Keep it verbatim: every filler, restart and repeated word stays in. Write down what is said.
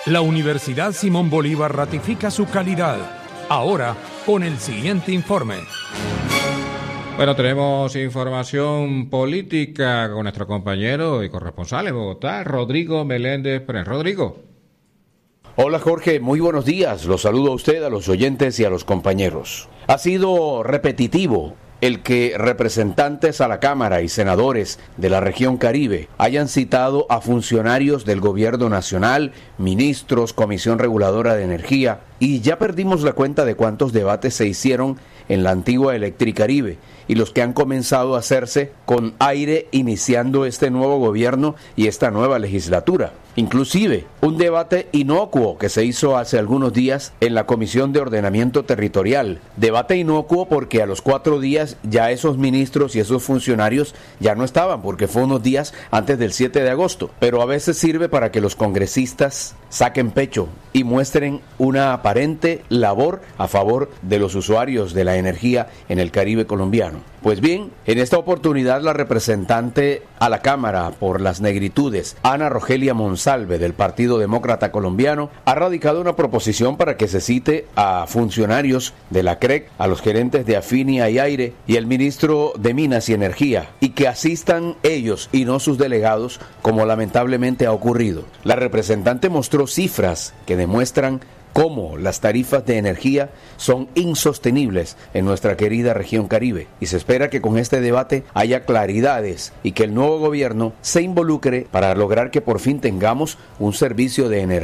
La Universidad Simón Bolívar ratifica su calidad. Ahora, con el siguiente informe. Bueno, tenemos información política con nuestro compañero y corresponsal en Bogotá, Rodrigo Meléndez Pérez. Rodrigo. Hola Jorge, muy buenos días. Los saludo a usted, a los oyentes y a los compañeros. Ha sido repetitivo el que representantes a la Cámara y senadores de la región Caribe hayan citado a funcionarios del gobierno nacional, ministros, Comisión Reguladora de Energía, y ya perdimos la cuenta de cuántos debates se hicieron en la antigua Electricaribe y los que han comenzado a hacerse con aire iniciando este nuevo gobierno y esta nueva legislatura. Inclusive, un debate inocuo que se hizo hace algunos días en la Comisión de Ordenamiento Territorial. Debate inocuo porque a los cuatro días ya esos ministros y esos funcionarios ya no estaban, porque fue unos días antes del siete de agosto. Pero a veces sirve para que los congresistas saquen pecho y muestren una aparente labor a favor de los usuarios de la energía en el Caribe colombiano. Pues bien, en esta oportunidad la representante a la Cámara por las Negritudes, Ana Rogelia Monsalve del Partido Demócrata Colombiano, ha radicado una proposición para que se cite a funcionarios de la C R E C, a los gerentes de Afinia y Aire y el ministro de Minas y Energía, y que asistan ellos y no sus delegados, como lamentablemente ha ocurrido. La representante mostró cifras que demuestran cómo las tarifas de energía son insostenibles en nuestra querida región Caribe, y se espera que con este debate haya claridades y que el nuevo gobierno se involucre para lograr que por fin tengamos un servicio de energía